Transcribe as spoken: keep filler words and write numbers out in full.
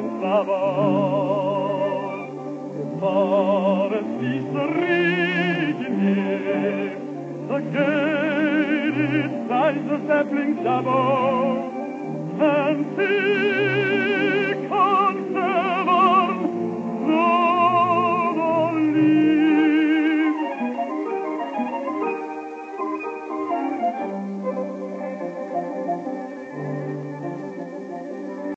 entrava, che pare si sorrigine, the gate it ties the sapling shadow, and